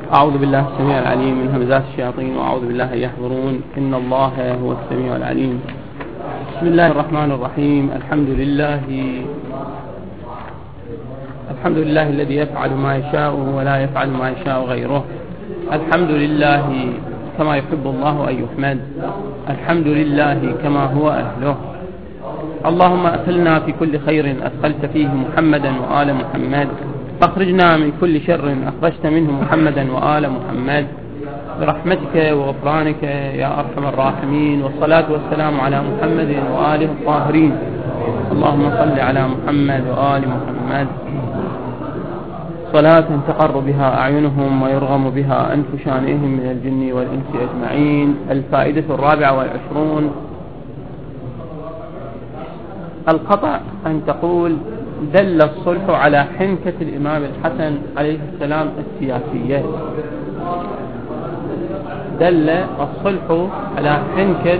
أعوذ بالله السميع العليم من همزات الشياطين وأعوذ بالله أن يحضرون. إن الله هو السميع العليم. بسم الله الرحمن الرحيم. الحمد لله الذي يفعل ما يشاء ولا يفعل ما يشاء غيره. الحمد لله كما يحب الله أن يحمد. الحمد لله كما هو أهله. اللهم أدخلنا في كل خير أدخلت فيه محمدا وآل محمد، فاخرجنا من كل شر أخرجت منه محمدا وآل محمد، برحمتك وغفرانك يا أرحم الراحمين. والصلاة والسلام على محمد وآله الطاهرين. اللهم صل على محمد وآل محمد صلاة تقر بها أعينهم ويرغم بها أنف شانئهم من الجن والإنس أجمعين. الفائدة 24. الخطأ أن تقول دل الصلح على حنكة الإمام الحسن عليه السلام السياسية. دل الصلح على حنكة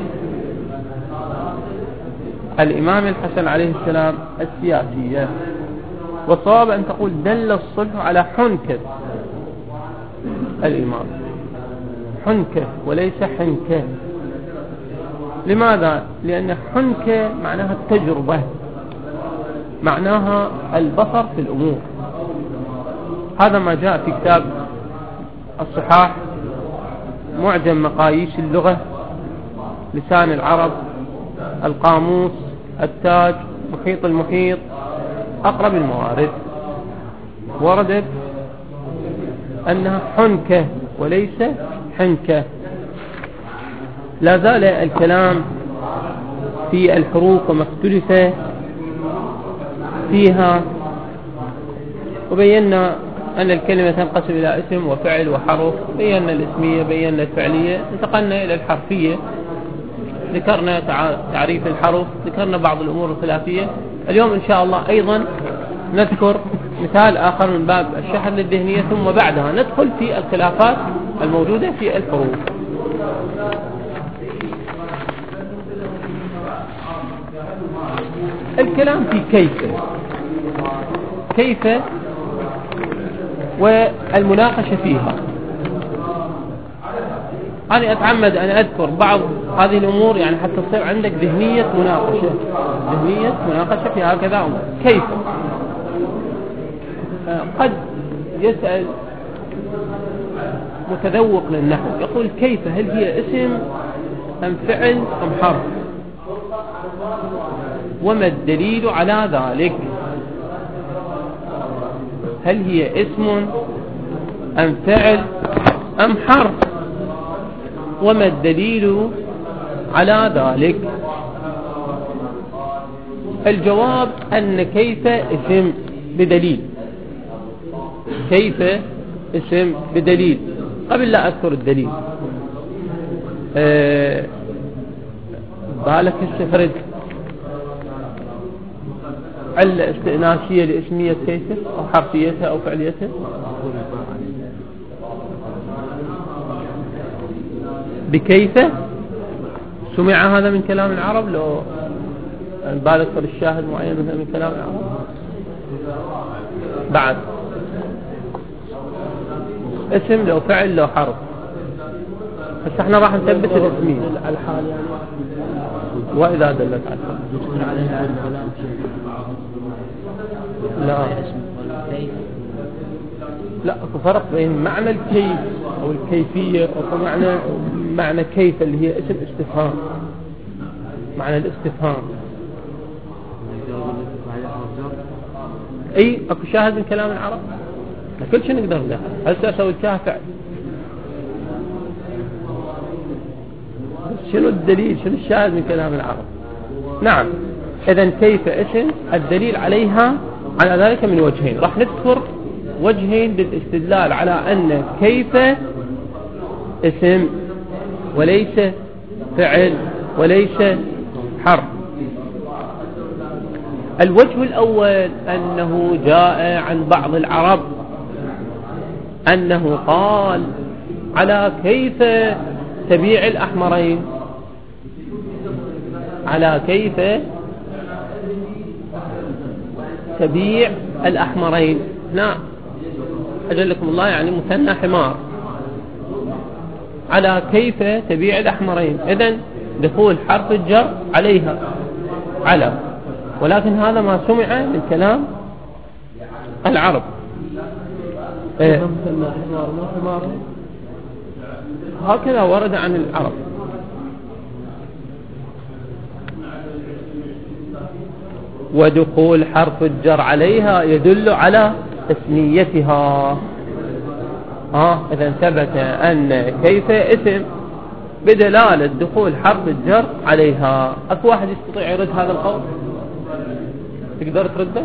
الإمام الحسن عليه السلام السياسية، والصواب أن تقول دل الصلح على حنكة الإمام، حنكة وليس حنكة. لماذا؟ لأن حنكة معناها التجربة، معناها البصر في الأمور. هذا ما جاء في كتاب الصحاح، معجم مقاييس اللغة، لسان العرب، القاموس، التاج، محيط المحيط، أقرب الموارد، وردت أنها حنكة وليس حنكة. لا زال الكلام في الحروف وما اختلف فيها، وبينا أن الكلمة تنقسم إلى اسم وفعل وحرف. بينا الاسمية، بينا الفعلية، انتقلنا إلى الحرفية، ذكرنا تعريف الحرف، ذكرنا بعض الأمور الخلافية. اليوم إن شاء الله أيضا نذكر مثال آخر من باب الشحذ للذهنية، ثم بعدها ندخل في الخلافات الموجودة في الحروف. الكلام في كيف والمناقشة فيها. أنا أتعمد أن أذكر بعض هذه الأمور يعني حتى تصير عندك ذهنية مناقشة في هكذا أمور. كيف؟ قد يسأل متذوق للنحو يقول كيف هل هي اسم أم فعل أم حرف؟ وما الدليل على ذلك؟ هل هي اسم أم فعل أم حرف؟ وما الدليل على ذلك؟ الجواب أن كيف اسم بدليل. كيف اسم بدليل. قبل لا أذكر الدليل، بالك استفرد علة استئناسية لاسمية كيف أو حرفيتها أو فعليتها؟ بكيف سمع هذا من كلام العرب؟ لو بالك في الشاهد معين من كلام العرب بعد اسم لو فعل لو حرف. بس احنا راح نثبت الاسمين على الحال يعني. وإذا دلت على الحال لا اكو فرق بين معنى الكيف او الكيفية او معنى كيف اللي هي اسم استفهام، معنى الاستفهام. اي اكو شاهد من كلام العرب، كل شيء نقدر له. هسه اسوي فعل، شنو الدليل؟ شنو الشاهد من كلام العرب؟ نعم، اذا كيف اسم الدليل عليها على ذلك من وجهين. راح نذكر وجهين للاستدلال على أن كيف اسم وليس فعل وليس حرف. الوجه الأول أنه جاء عن بعض العرب أنه قال على كيف تبيع الأحمرين، على كيف تبيع الأحمرين. نعم، أجلكم الله، يعني مثنى حمار، على كيف تبيع الأحمرين. إذن دخول حرف الجر عليها على، ولكن هذا ما سمع من كلام العرب. هكذا ورد عن العرب. ودخول حرف الجر عليها يدل على تسميتها. إذا ثبت أن كيف اسم بدلالة دخول حرف الجر عليها. أكو واحد يستطيع يرد هذا القول؟ تقدر ترده؟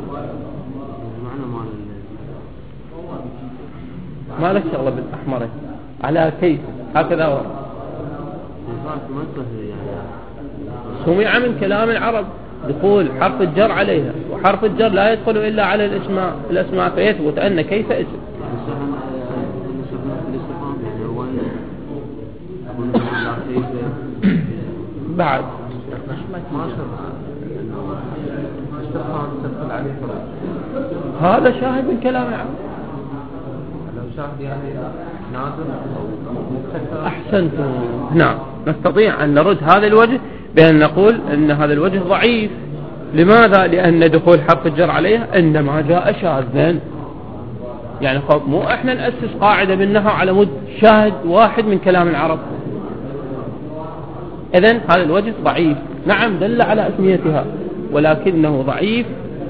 ما لك شغلة بالأحمر على كيف هكذا ورد. سمع من كلام العرب دخول حرف الجر عليها، وحرف الجر لا يدخل إلا على الأسماء فيثبت أن كيف اسم. بعد هذا شاهد من كلام العرب. أحسنتم. نعم، نستطيع أن نرد هذا الوجه بأن نقول أن هذا الوجه ضعيف. لماذا؟ لأن دخول حرف الجر عليها إنما جاء شاذا. يعني مو احنا نأسس قاعدة بالنحو على مد شاهد واحد من كلام العرب. إذن هذا الوجه ضعيف. نعم دل على أسميتها، ولكنه ضعيف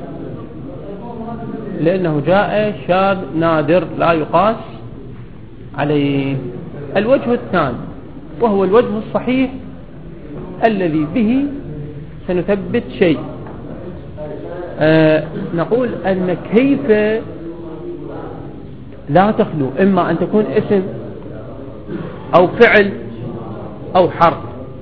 لأنه جاء شاذ نادر لا يقاس عليه. الوجه الثاني وهو الوجه الصحيح الذي به سنثبت شيء. نقول أن كيف لا تخلو إما أن تكون اسم أو فعل أو حرف.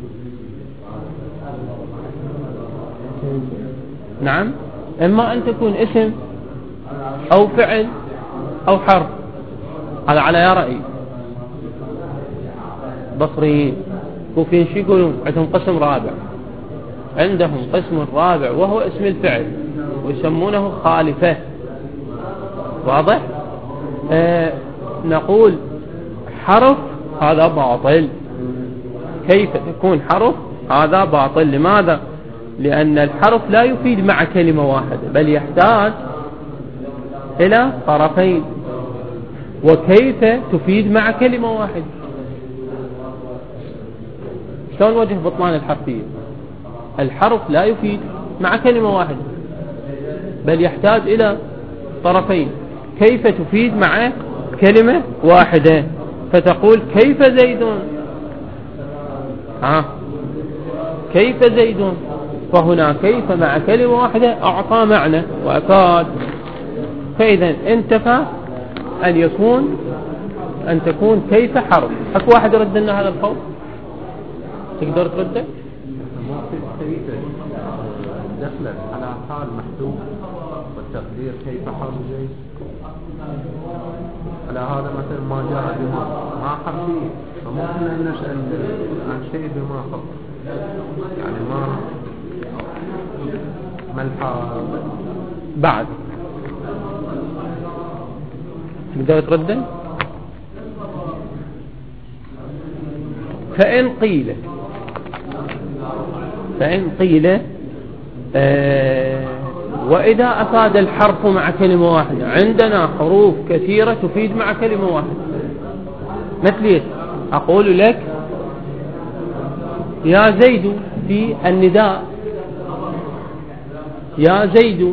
نعم، إما أن تكون اسم أو فعل أو حرف. هذا على يا رأي. بصريين كوفيين شو يقولون؟ عندهم قسم رابع، عندهم قسم رابع وهو اسم الفعل ويسمونه خالفة. واضح؟ نقول حرف هذا باطل. كيف تكون حرف؟ هذا باطل. لماذا؟ لأن الحرف لا يفيد مع كلمة واحدة، بل يحتاج إلى طرفين. وكيف تفيد مع كلمة واحدة؟ شلون وجه بطلان الحرفية؟ الحرف لا يفيد مع كلمة واحدة بل يحتاج إلى طرفين. كيف تفيد مع كلمة واحدة؟ فتقول كيف زيد، كيف زيد، فهنا كيف مع كلمة واحدة أعطى معنى وأفاد. فإذا انتفى أن تكون كيف حرف. أكو واحد يرد لنا هذا القول؟ تقدر ترده؟ دخلت على حال محذوف والتقدير كيف حرف زيد. على هذا مثل ما جاء بما ما حرفي، فممكن أن نسأل عن شيء بما خط، يعني ما الحال بعد. تقدر ترده؟ فإن قيل وإذا أفاد الحرف مع كلمة واحدة، عندنا حروف كثيرة تفيد مع كلمة واحدة. مثل أقول لك يا زيد في النداء، يا زيد،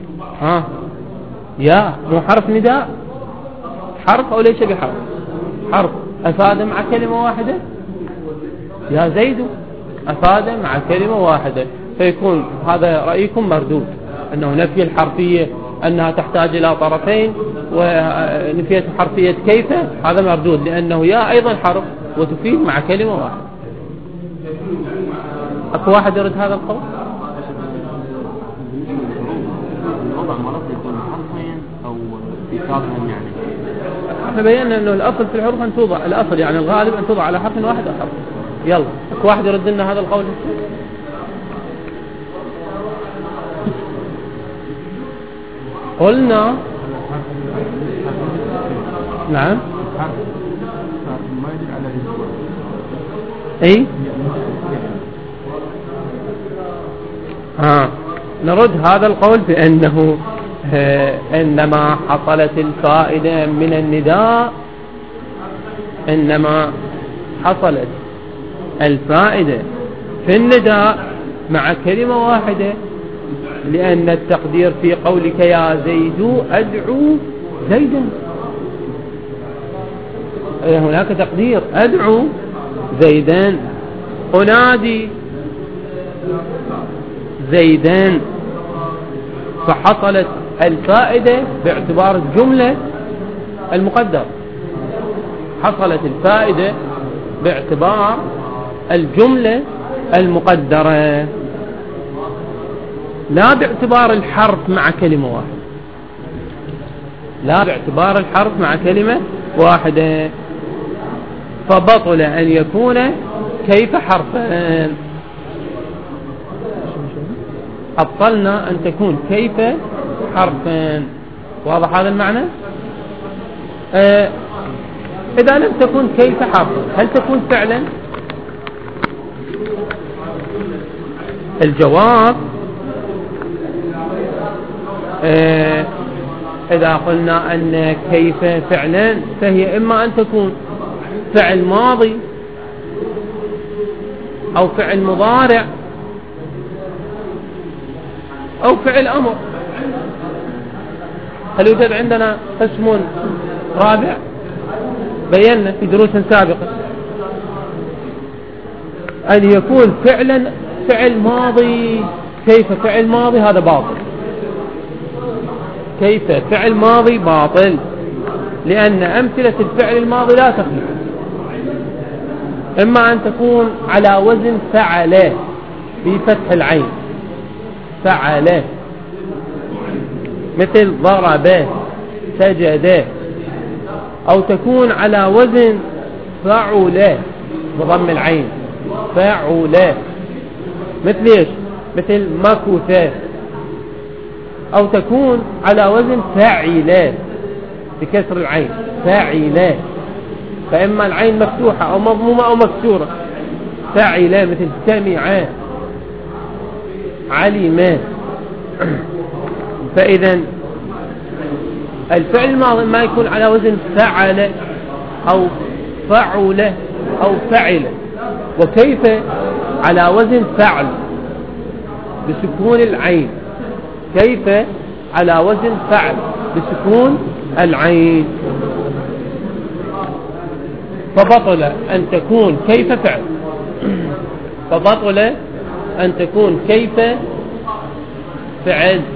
يا مو حرف نداء؟ حرف أو ليس بحرف؟ حرف. أفاد مع كلمة واحدة. يا زيد أفاد مع كلمة واحدة، فيكون هذا رأيكم مردود، أنه نفي الحرفية أنها تحتاج إلى طرفين، ونفية حرفية كيف هذا مردود، لأنه يا أيضا حرف وتفيد مع كلمة واحدة. أكو واحد يرد هذا القول؟ الوضع مرض يكون حرفين أو في كافهم. يعني احنا بينا أنه الأصل في الحروف أن توضع، الأصل يعني الغالب أن توضع على حرف واحد أو حرف. يلا أكو واحد يرد لنا هذا القول؟ قلنا نعم ما يدل على اي نرد هذا القول بأنه إنما حصلت الفائدة من النداء، إنما حصلت الفائدة في النداء مع كلمة واحدة، لأن التقدير في قولك يا زيد أدعو زيدا، هناك تقدير أدعو زيدا، أنادي زيدان، فحصلت الفائدة باعتبار الجملة المقدرة، حصلت الفائدة باعتبار الجملة المقدرة لا باعتبار الحرف مع كلمة واحدة، لا باعتبار الحرف مع كلمة واحدة. فبطل أن يكون كيف حرفان، أبطلنا أن تكون كيف حرفان. واضح هذا المعنى؟ إذا لم تكن كيف حرفا هل تكون فعلا؟ الجواب إذا قلنا أن كيف فعلا فهي إما أن تكون فعل ماضي أو فعل مضارع أو فعل أمر. هل يوجد عندنا قسم رابع بينا في دروس سابقة؟ أن يكون فعلا فعل ماضي. كيف فعل ماضي هذا باطل، كيف فعل ماضي باطل، لأن أمثلة الفعل الماضي لا تخلو، إما أن تكون على وزن فعل بفتح العين فعل، مثل ضرب سجد، أو تكون على وزن فعل بضم العين فعل، مثل إيش؟ مثل مكث، أو تكون على وزن فاعل بكسر العين فاعل، فإما العين مفتوحة أو مضمومة أو مكسورة، فاعل مثل سمع علم. فإذا الفعل الماضي ما يكون على وزن فعل أو فعل أو فعل، وكيف على وزن فعل بسكون العين، كيف على وزن فعل بسكون العين. فبطل أن تكون كيف فعل، فبطل أن تكون كيف فعل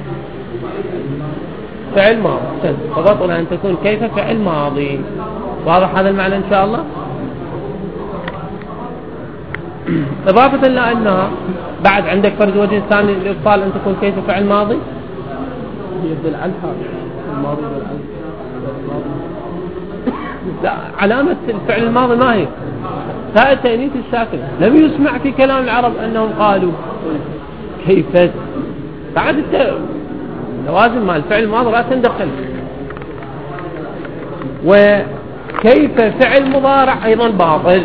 ماضي، فبطل أن تكون كيف فعل ماضي. واضح هذا المعنى إن شاء الله؟ إضافة إلى أنها بعد عندك فرد وجه ثاني للإبطال أن تكون كيف فعل ماضي يبدل عنها الماضي لا، علامة الفعل الماضي ما هي تاء التأنيث الساكن. لم يسمع في كلام العرب أنهم قالوا كيف، بعد لوازم مال الفعل الماضي لا تندخل. وكيف فعل مضارع أيضا باطل،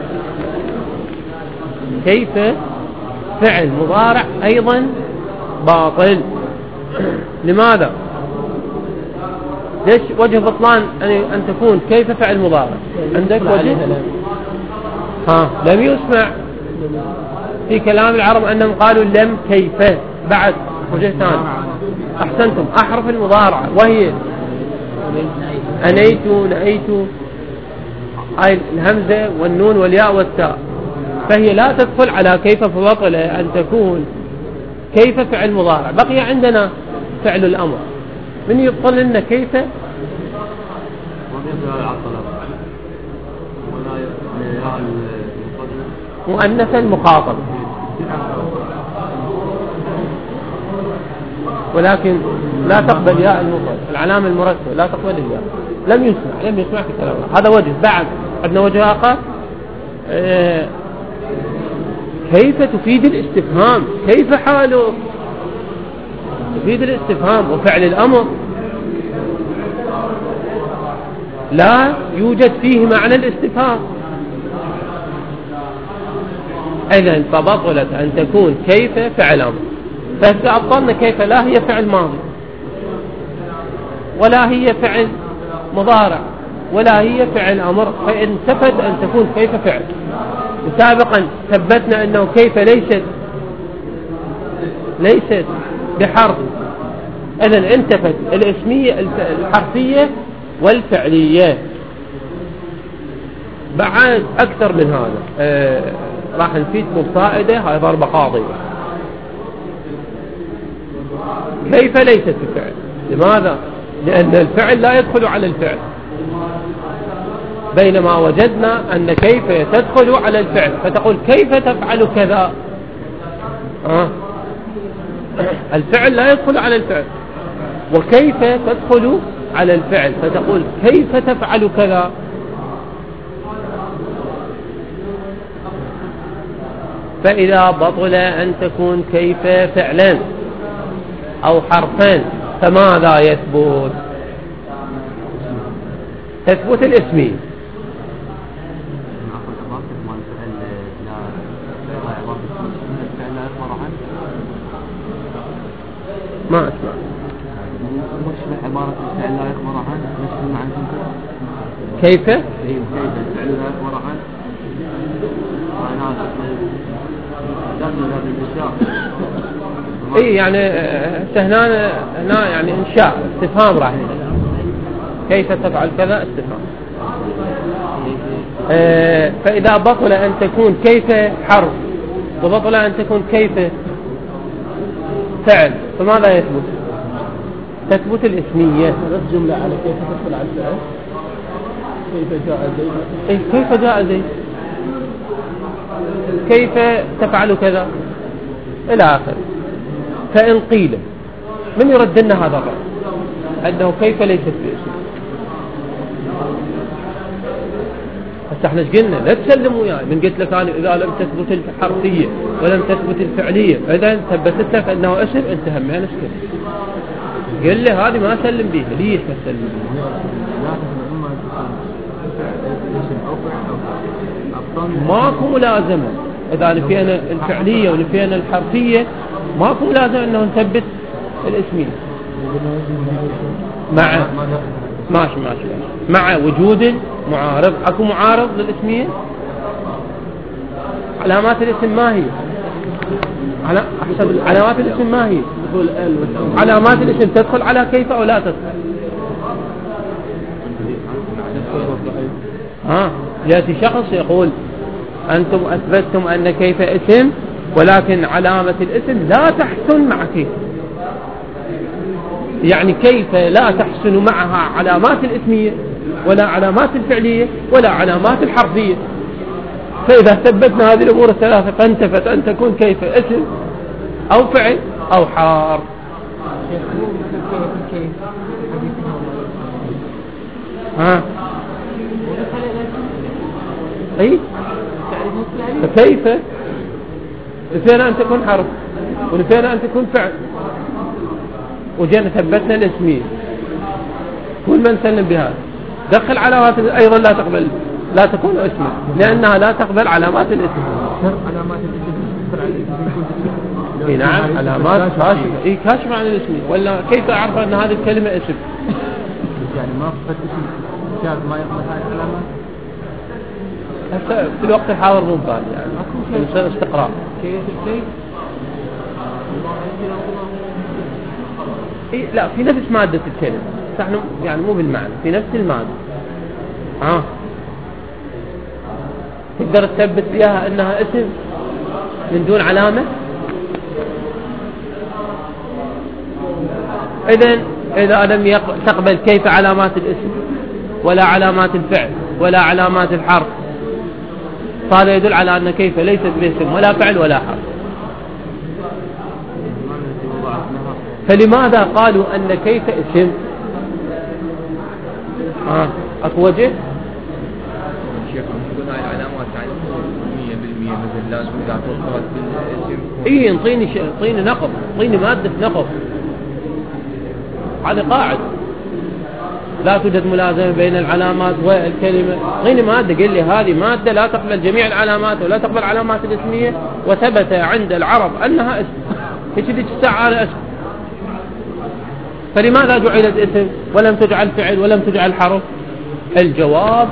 كيف فعل مضارع أيضا باطل. لماذا؟ ليش وجه بطلان أن تكون كيف فعل مضارع؟ عندك وجه؟ لم يسمع في كلام العرب أنهم قالوا لم كيف. بعد وجه ثاني، أحسنتم، أحرف المضارعة وهي أنيت نأيت، هاي الهمزة والنون والياء والتاء، فهي لا تدخل على كيف، فبطل أن تكون كيف فعل مضارع. بقي عندنا فعل الأمر، من يبطل لنا كيف مؤنث المخاطب، ولكن لا تقبل ياء المفرد، العلامة المركبة لا تقبل الياء. لم يسمع في كلامه. هذا وجه. بعد عندنا وجه آخر، كيف تفيد الاستفهام، كيف حاله تفيد الاستفهام، وفعل الأمر لا يوجد فيه معنى الاستفهام. إذن فبطلت أن تكون كيف فعل أمر. فإذا أبطلنا كيف لا هي فعل ماضي ولا هي فعل مضارع ولا هي فعل أمر، فانتفت أن تكون كيف فعل. وسابقا ثبتنا أنه كيف ليست بحرف. إذن انتفت الاسمية الحرفية والفعلية. بعد أكثر من هذا راح نفيدكم فائدة، هاي ضربة قاضية. كيف ليست بفعل؟ لماذا؟ لأن الفعل لا يدخل على الفعل، بينما وجدنا أن كيف تدخل على الفعل، فتقول كيف تفعل كذا. الفعل لا يدخل على الفعل، وكيف تدخل على الفعل، فتقول كيف تفعل كذا. فإذا بطل أن تكون كيف فعلان أو حرفان فماذا يثبت؟ تثبت الاسمية. ما أسمع. مش عبارة الفعل لا يخبر عنه نفس معنى كيف؟ كيف الفعل لا يخبر عنه اي يعني هنا يعني انشاء استفهام راح كيف تفعل كذا استفهام. فإذا بطل أن تكون كيف حرف وبطل أن تكون كيف فعل فماذا يثبت؟ تثبت الاسمية. نفس جملة على كيف تدخل على الفعل. كيف جاء زيد. كيف جاء زيد، كيف تفعل كذا إلى آخره. فإن قيل من يرد لنا هذا الرأي أنه كيف ليست باسم؟ بس احنا قلنا لا تسلموا يعني من قلت لك أنا إذا لم تثبت الحرفية ولم تثبت الفعلية إذا ثبتت لك أنه اسم انتهى ما نشكل. قل لي هذه ما أسلم بيها. ليش ما أسلم بيها؟ ماكو ملازمة. إذا نفينا الفعلية ونفينا الحرفية ماكو ملازمة أنه نثبت الاسمية ماشي مع وجود معارض. أكو معارض للاسمية. علامات الاسم ما هي؟ علامات الاسم ما هي؟ علامات الاسم تدخل على كيف أو لا تدخل؟ يأتي شخص يقول أنتم أثبتتم أن كيف اسم ولكن علامة الاسم لا تحسن مع كيف. يعني كيف لا تحسن معها علامات الاسمية ولا علامات الفعلية ولا علامات الحرفية. فإذا ثبتنا هذه الأمور الثلاثة فانتفت أن تكون كيف اسم أو فعل أو حرف. أي فكيف نفينا أن تكون حرف ونفينا أن تكون فعل وجينا ثبتنا الاسمية. كل من سلم بهذا دخل علامات أيضا لا تكون اسم لأنها لا تقبل علامات الاسم. علامات الاسم اي نعم علامات كاشفة. كاشفة عن الاسم. ولا كيف أعرف أن هذه الكلمة اسم؟ يعني ما فقط اسم شاذ ما يقبل هذه العلامات. هسه في الوقت الحاضر مو بال يعني نصير استقرار. لا في نفس مادة الكلمة نحن يعني مو بالمعنى في نفس المادة. تقدر تثبت بها انها اسم من دون علامة. إذا لم تقبل كيف علامات الاسم ولا علامات الفعل ولا علامات الحرف فهذا يدل على أن كيف ليست باسم ولا فعل ولا حرف. فلماذا قالوا أن كيف اسم؟ أكو وجه؟ شيخ قلنا العلامات يعني 100% مثل لازم إذا توصلت بالاسم. انطيني نقض، انطيني مادة نقض. هذا قاعد لا توجد ملازمة بين العلامات والكلمة. غير مادة قل لي هذه مادة لا تقبل جميع العلامات ولا تقبل علامات الاسمية، وثبت عند العرب أنها اسم، في ذيك الساعة على اسم، فلماذا جعلت اسم ولم تجعل فعل ولم تجعل حرف؟ الجواب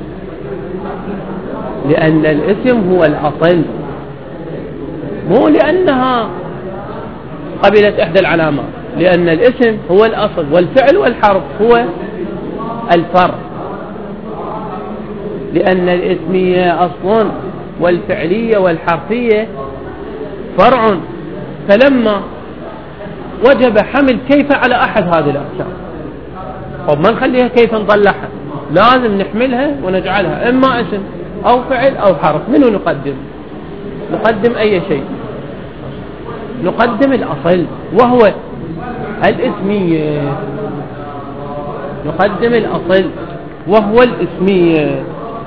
لأن الاسم هو الأصل، مو لأنها قبلت إحدى العلامات، لأن الاسم هو الأصل والفعل والحرف هو الفرع، لأن الاسمية أصل والفعلية والحرفية فرع، فلما وجب حمل كيف على أحد هذه الأقسام. طب ما نخليها كيف نطلعها؟ لازم نحملها ونجعلها إما اسم أو فعل أو حرف. منو نقدم؟ نقدم أي شيء، نقدم الأصل وهو الاسمية، نقدم الأصل وهو الاسمية،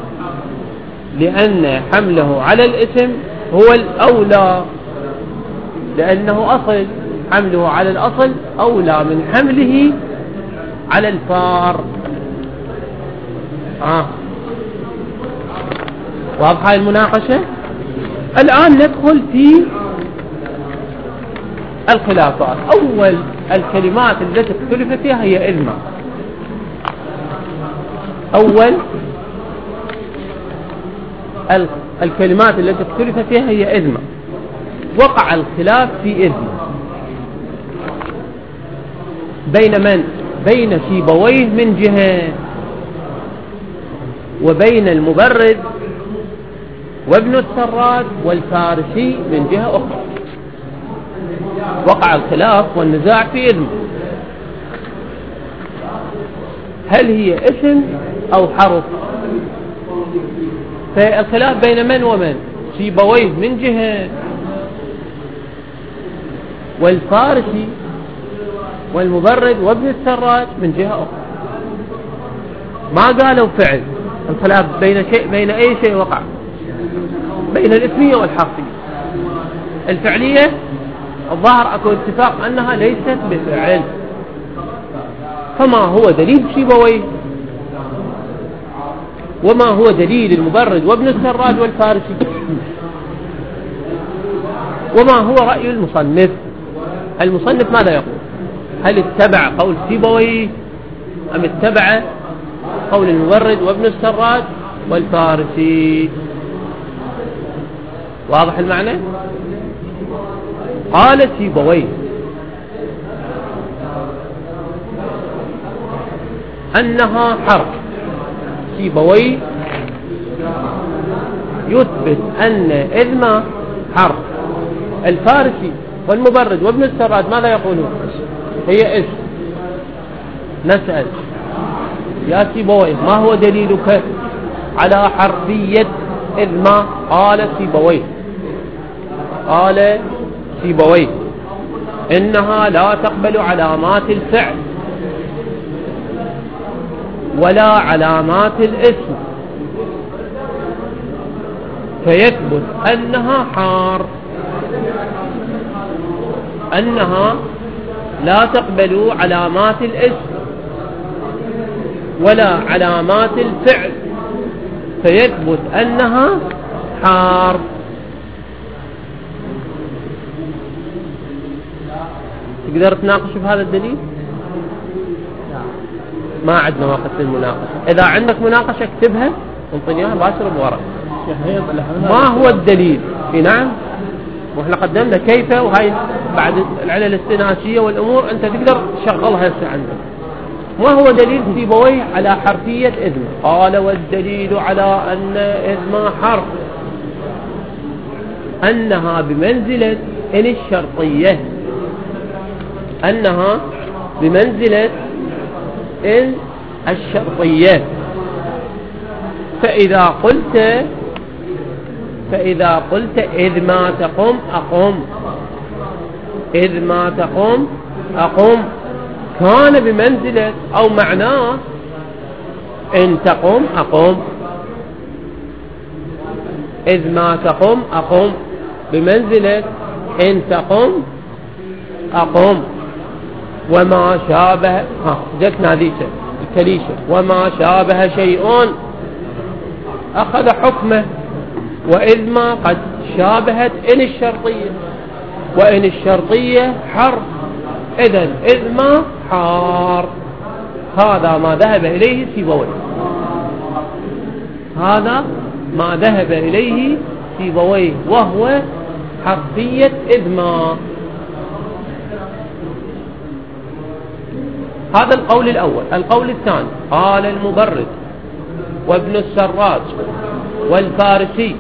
لأن حمله على الاسم هو الأولى، لأنه أصل، حمله على الأصل أولى من حمله على الفار. واضحة المناقشة؟ الآن ندخل في الخلافات. أول الكلمات التي اختلف فيها هي إذما. أول الكلمات التي اختلف فيها هي إذما. وقع الخلاف في إذما بين من؟ بين سيبويه من جهة، وبين المبرد وابن السراج والفارسي من جهة أخرى. وقع الخلاف والنزاع في إذن، هل هي اسم أو حرف؟ فالخلاف بين من ومن؟ سيبويه من جهة، والفارسي والمبرد وابن السراج من جهة أخرى. ما قالوا فعل. الخلاف بين أي شيء وقع؟ بين الاسمية والحرفية. الفعلية الظاهر أكو اتفاق أنها ليست بفعل، فما هو دليل سيبويه وما هو دليل المبرد وابن السراج والفارسي، وما هو رأي المصنف؟ المصنف ماذا يقول؟ هل اتبع قول سيبويه أم اتبع قول المبرد وابن السراج والفارسي؟ واضح المعنى؟ قال سيبويه أنها حرف. سيبويه يثبت أن إذما حرف. الفارسي والمبرد وابن السراج ماذا يقولون؟ هي اسم. نسأل يا سيبويه ما هو دليلك على حرفية إذما؟ قال سيبويه إنها لا تقبل علامات الفعل ولا علامات الاسم، فيثبت أنها حرف، أنها لا تقبل علامات الاسم ولا علامات الفعل، فيثبت أنها حرف. تقدر تناقش بهذا الدليل؟ ما عندنا وقت للمناقشة. إذا عندك مناقشة اكتبها ونطيني اياها باشر بورق. ما هو الدليل؟ نعم، واحنا قدمنا كيف، وهاي بعد العلل الاستناسية والأمور أنت تقدر تشغلها هسه عندك. ما هو دليل سيبويه على حرفية إذما؟ قال والدليل على أن إذما حرف أنها بمنزلة إن الشرطية، أنها بمنزلة إن الشرطية. فإذا قلت إذ ما تقم أقم، إذ ما تقم أقم، كان بمنزلة أو معناه إن تقم أقم. إذ ما تقم أقم بمنزلة إن تقم أقم، وما شابه. جتنا ذيك كليشة. وما شابه شيء أخذ حكمه، وإذ ما قد شابهت إن الشرطية، وإن الشرطية حرف، إذن إذ ما حار. هذا ما ذهب إليه سيبويه، هذا ما ذهب إليه سيبويه، وهو حرفية إذ ما. هذا القول الأول. القول الثاني، قال المبرد وابن السراج والفارسي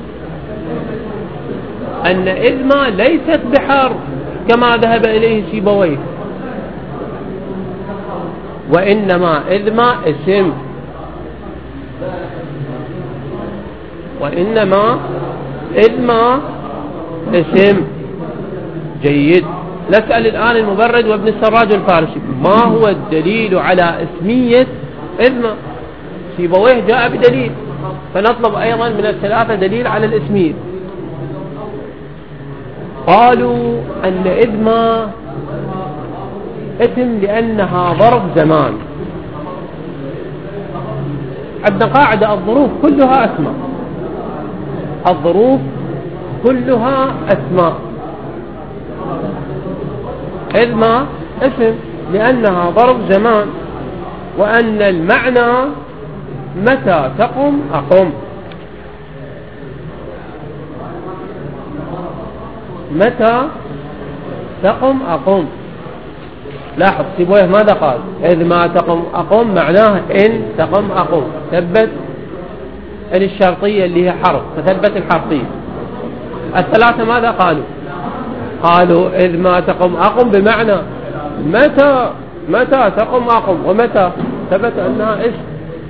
أن إذ ما ليست بحرف كما ذهب إليه سيبويه، وإنما إذ ما اسم، وإنما إذ ما اسم. جيد. نسأل الآن المبرد وابن السراج والفارسي ما هو الدليل على اسمية إذ ما؟ سيبويه جاء بدليل، فنطلب أيضا من الثلاثة دليل على الاسمية. قالوا أن إذ ما اسم لأنها ظرف زمان. عندنا قاعدة الظروف كلها أسماء، الظروف كلها أسماء. إذ ما اسم لأنها ظرف زمان، وأن المعنى متى تقم أقم، متى تقم أقم. لاحظ سيبويه ماذا قال؟ إذ ما تقم أقم معناه إن تقم أقم، ثبت إن الشرطية اللي هي حرف، فثبت الحرفية. الثلاثة ماذا قالوا؟ قالوا إذ ما تقم أقم بمعنى متى تقم أقم، ومتى ثبت أنها اسم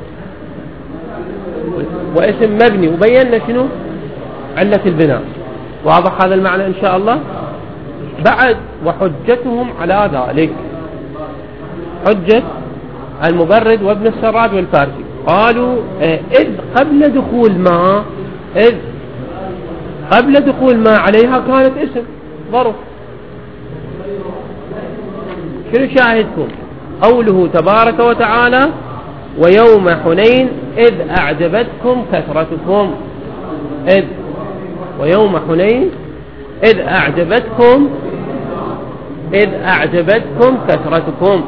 واسم مبني، وبينا شنو علة البناء. واضح هذا المعنى إن شاء الله. بعد وحجتهم على ذلك، حجة المبرد وابن السراج والفارسي، قالوا إذ قبل دخول ما، إذ قبل دخول ما عليها كانت اسم ظرف. شنو شاهدكم؟ قوله تبارك وتعالى ويوم حنين إذ أعجبتكم كثرتكم، إذ ويوم حنين إذ أعجبتكم كثرتكم.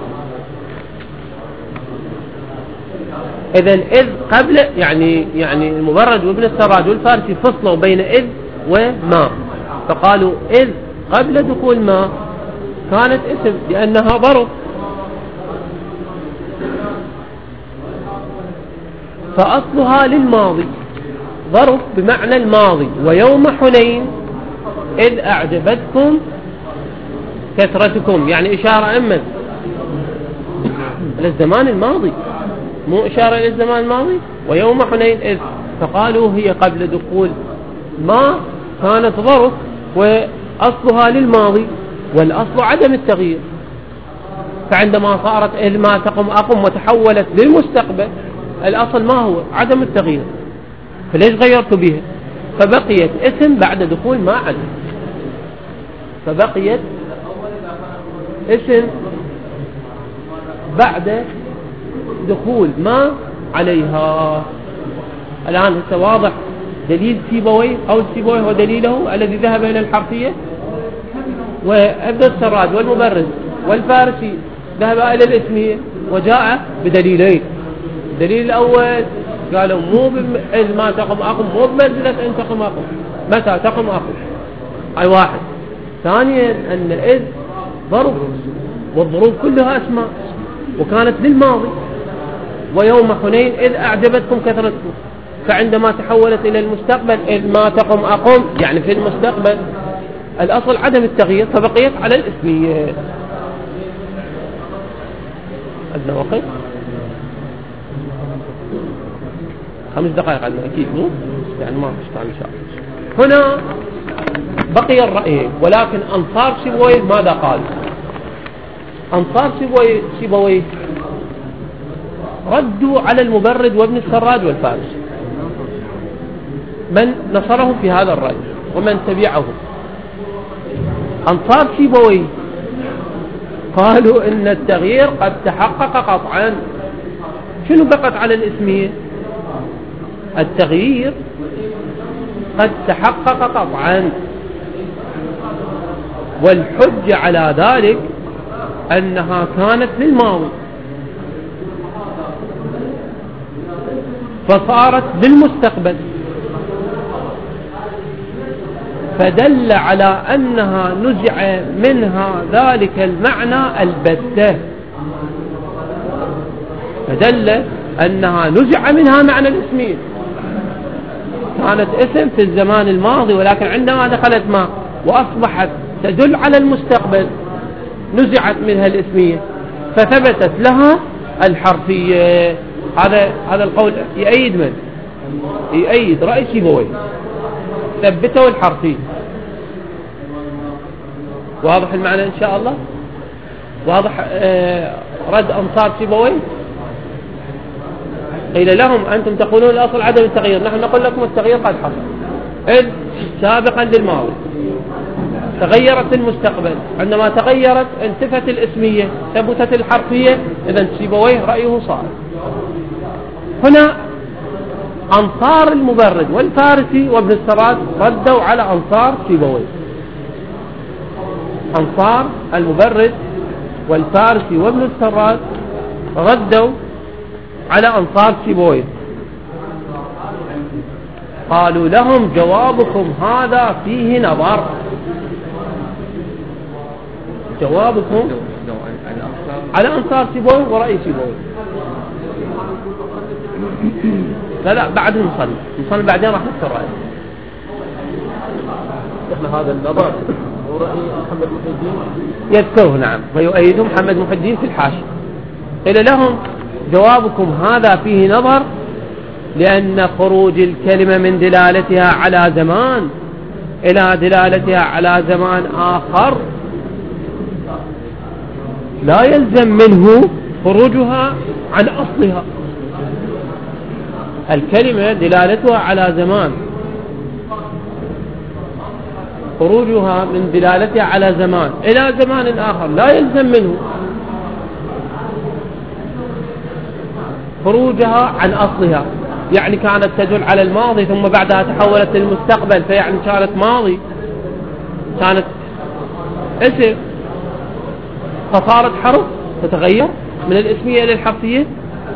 إذن إذ قبل يعني المبرد وابن السراج والفارسي فصلوا بين إذ وما، فقالوا إذ قبل دخول ما كانت اسم لأنها ظرف، فأصلها للماضي، ظرف بمعنى الماضي. ويوم حنين إذ أعجبتكم كثرتكم، يعني إشارة أمن للزمان الماضي، مو إشارة للزمان الماضي. ويوم حنين إذ، فقالوا هي قبل دخول ما كانت ظرف وأصلها للماضي، والأصل عدم التغيير. فعندما صارت إذ ما تقم أقم وتحولت للمستقبل، الأصل ما هو؟ عدم التغيير. فليش غيرت بها؟ فبقيت اسم بعد دخول ما عليه، فبقيت اسم بعد دخول ما عليها. الآن هسه واضح دليل سيبويه، أو سيبويه هو دليله الذي ذهب إلى الحرفية، وابن السراج والمبرد والفارسي ذهب إلى الاسمية وجاء بدليلين. الدليل الأول قالوا مو إذ ما تقم أقم، مو بمنزلة إن تقم أقم، متى تقم أقم، أي واحد. ثانيا أن إذ ظرف، والظروف كلها أسماء، وكانت للماضي. ويوم حنين إذ أعجبتكم كثرتكم، فعندما تحولت إلى المستقبل إذ ما تقم أقم، يعني في المستقبل الأصل عدم التغيير، فبقيت على الاسمية. عندنا وقت 5 دقائق عندنا أكيد، مو يعني ما اشتغل إن شاء الله. هنا بقي الرأيين، ولكن أنصار سيبويه ماذا قال؟ أنصار سيبويه ردوا على المبرد وابن السراج والفارسي، من نصره في هذا الرأي ومن تبعه. أنصار سيبويه قالوا إن التغيير قد تحقق قطعا، شنو بقت على الاسمية؟ التغيير قد تحقق قطعا، والحجة على ذلك أنها كانت للماضي فصارت للمستقبل، فدل على أنها نزع منها ذلك المعنى البتة، فدل أنها نزع منها معنى الاسمية. كانت اسم في الزمان الماضي، ولكن عندما دخلت ما وأصبحت تدل على المستقبل نزعت منها الاسمية فثبتت لها الحرفية. هذا القول يؤيد من؟ يؤيد رأي سيبويه، ثبته الحرفية. واضح المعنى إن شاء الله؟ واضح رد أنصار سيبويه؟ قيل لهم أنتم تقولون الأصل عدم التغيير، نحن نقول لكم التغيير قد حصل سابقا للماضي، تغيرت المستقبل، عندما تغيرت انتفت الاسمية ثبتت الحرفية. إذن سيبويه رأيه صائب. هنا أنصار المبرد والفارسي وابن السراج ردوا على أنصار سيبويه. أنصار المبرد والفارسي وابن السراج ردوا على أنصار سيبويه، قالوا لهم جوابكم هذا فيه نظر. جوابكم على أنصار سيبويه ورأي سيبويه. لا بعد نصلي بعدين راح نذكر رأيه. احنا هذا النظر ورأي محمد محي الدين يذكره، نعم، ويؤيده محمد محي الدين في الحاشية. قيل لهم جوابكم هذا فيه نظر، لأن خروج الكلمة من دلالتها على زمان إلى دلالتها على زمان آخر لا يلزم منه خروجها عن أصلها. الكلمة دلالتها على زمان، خروجها من دلالتها على زمان إلى زمان آخر لا يلزم منه خروجها عن أصلها. يعني كانت تدل على الماضي ثم بعدها تحولت للمستقبل، فيعني كانت ماضي، كانت اسم، فصارت حرف تتغير من الاسمية إلى الحرفية.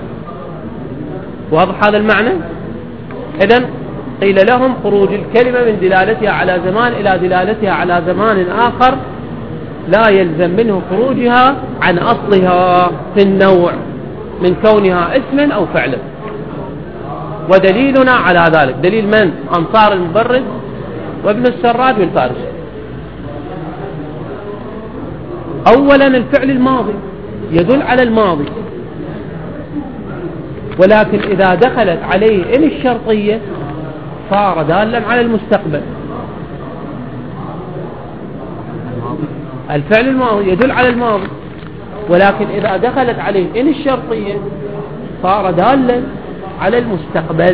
واضح هذا المعنى؟ إذن قيل لهم خروج الكلمة من دلالتها على زمان إلى دلالتها على زمان آخر لا يلزم منه خروجها عن أصلها في النوع من كونها اسما أو فعلا. ودليلنا على ذلك دليل من؟ أنصار المبرد وابن السراج والفارسي. أولا الفعل الماضي يدل على الماضي، ولكن إذا دخلت عليه إن الشرطية صار دالا على المستقبل. الفعل الماضي يدل على الماضي، ولكن إذا دخلت عليه إن الشرطية صار دالا على المستقبل.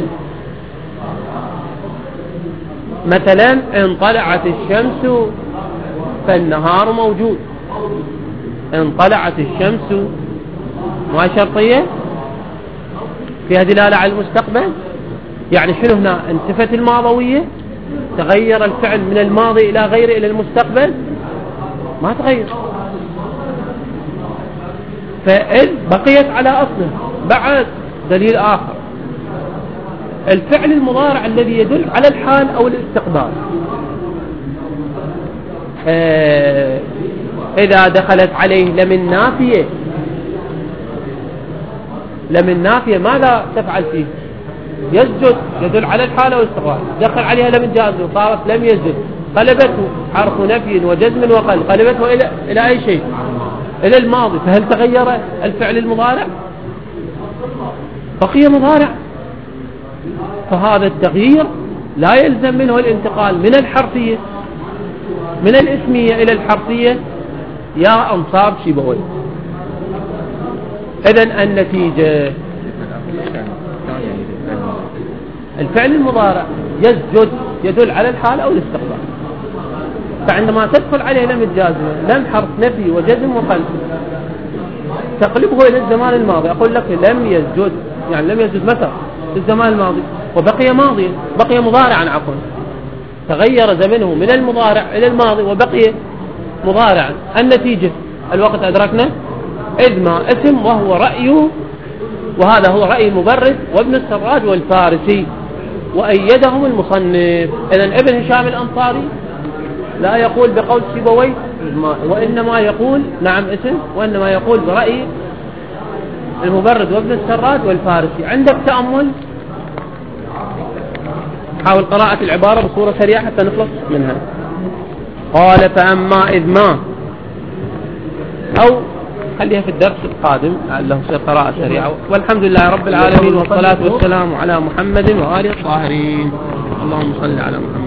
مثلا إن طلعت الشمس فالنهار موجود. إن طلعت الشمس ما شرطية فيها دلالة على المستقبل. يعني شنو هنا؟ انتفت الماضوية، تغير الفعل من الماضي إلى غيره إلى المستقبل، ما تغير، فإذ بقيت على أصله. بعد دليل آخر الفعل المضارع الذي يدل على الحال أو الاستقبال، إذا دخلت عليه لم نافية، لم نافية ماذا تفعل فيه؟ يسجد، يدل على الحال أو الاستقبال. دخل عليها لم جازم صارت لم يسجد، قلبته حرف نفي وجزم وقل، قلبته إلى أي شيء؟ إلى الماضي. فهل تغير الفعل المضارع؟ بقي مضارع. فهذا التغيير لا يلزم منه الانتقال من الحرفية من الاسمية إلى الحرفية يا أنصار سيبويه. إذن النتيجة الفعل المضارع يسجد يدل على الحال أو الاستقبال، فعندما تدخل عليه لم الجازمة، لم حرف نفي وجزم وقلب، تقلبه إلى الزمان الماضي. أقول لك لم يسجد يعني لم يسجد متى في الزمان الماضي وبقي ماضيا، بقي مضارعا عفوا، تغير زمنه من المضارع إلى الماضي وبقي مضارعا. النتيجة الوقت أدركنا إذ ما اسم وهو رأيه، وهذا هو رأي المبرد وابن السراج والفارسي وأيدهم المصنف. إذن ابن هشام الأنصاري لا يقول بقول سيبويه وإنما يقول نعم اسم، وإنما يقول برأي المبرد وابن السراج والفارسي. عندك تأمل، حاول قراءة العبارة بصورة سريعة حتى نخلص منها. قال فأما إذ ما، أو خليها في الدرس القادم لعله قراءة سريعة. والحمد لله رب العالمين والصلاة والسلام على محمد وآله الطاهرين. اللهم صل على محمد.